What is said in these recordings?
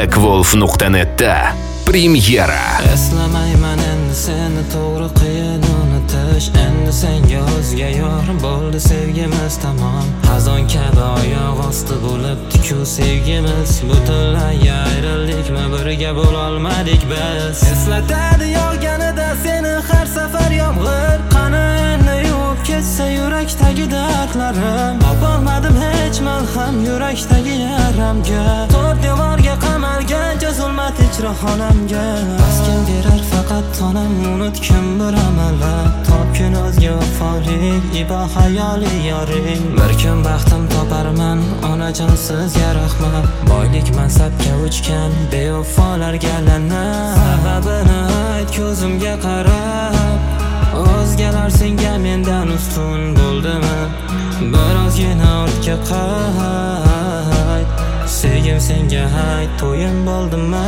blackwolf.net'da premyera. Eslamayman endi seni to'g'ri qiyin unutish. Endi senga o'zga yor bo'ldi sevgimiz tamom. Xazon kabi oyoq osti bo'libdi-ku sevgimiz. Butunlay ayrilikmi, birga bo'lolmadik biz. Eslatadi yog'ganida seni har safar yomg'ir. Qani endi yuvib ketsa yurakdagi dardlarim. Topolmadim hech malham yurakdagi yaramga. To'rt devorga qamalgancha zulmat ichra xonamga. Bas kim berar faqat tonam, unutgin bir amallab. Topgin o'zga vafolik, ibo hayoli yoring. Bir kun baxtim toparman, onajonsiz ya rahmat. Boylik mansabga uchgan bevafolarga la'nat. Sababini ayt ko'zimga qarab. O'zgalar senga mendan ustun bo'ldimi? Birozgina ortga qayt. Sevgim senga ayt, to'yim bo'ldimi?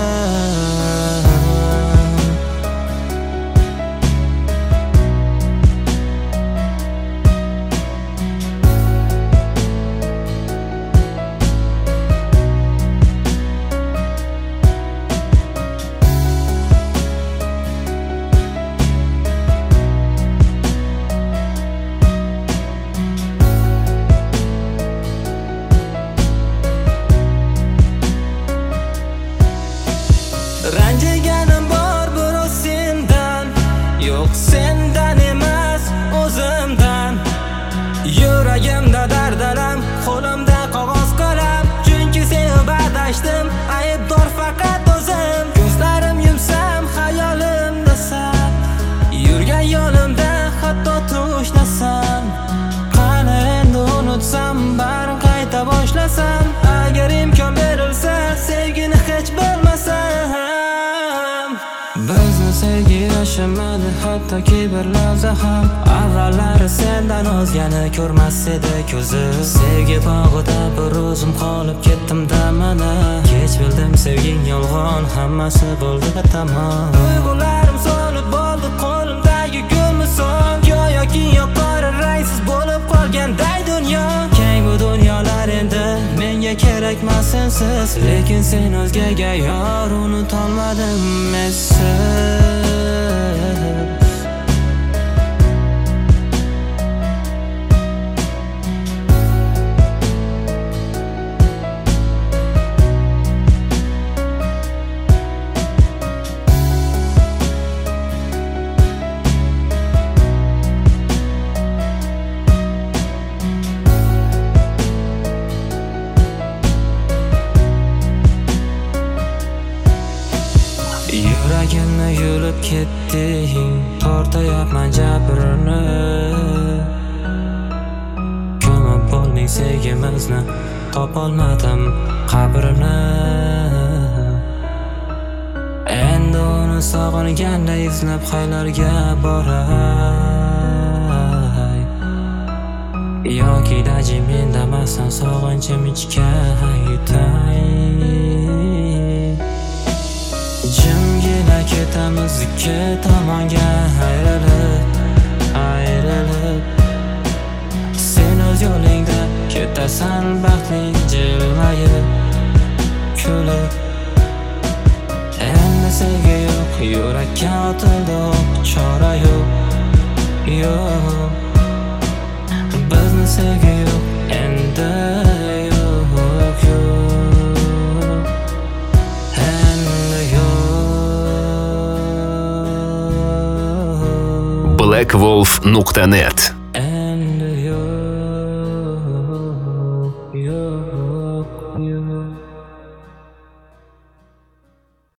Ranjiganim bor biroz sendan, yo'q sendan emas o'zimdan. Yuragimda dardalam, qo'limda qog'oz qalam. Chunki seni badashdim, aybdor faqat o'zim. Ko'zlarim yumsam, xayolimdasan. Yurgan yo'limda hatto tushlasam. Qani endi unutsam, barim qayta boshlasam. Agar imkon berilsa, sevgini hech bilmasam. Bizni sevgi yashamadi hattoki bir lahza ham. Avvallari sendan o'zgani ko'rmas edi ko'zi. Sevgi bog'ida bir o'zim qolib ketdim damana. Kech bildim sevging yolg'on, hammasi bo'ldi tamom. Tuyg'ularim so'lib bo'ldi qo'limdagi gul misol. Go'yoki yoqori rangsiz bo'lib qolganday dunyo. Keng bu dunyolar endi menga kerakmas sensiz. Lekin sen o'zgaga yor, unutolmadim mensiz. Yuragimni yulib ketding, tortayapman jabrini. Ko'mib bo'lding sevgimizni, topolmadim qabrini. Endi uni sog'inganda izlab qaylarga boray. Yoki daji mendamasdan sog'inchim ichga yutay. Jimgina ketamiz ikki tomonga ayrilib. Sen o'z yo'lingda ketasan baxtli jilmayib, kulib. Endi sevgi yo'q, yurakka otildi o'q, chora yo'q. Bizni sevgi yo'q, endi blackwolf.net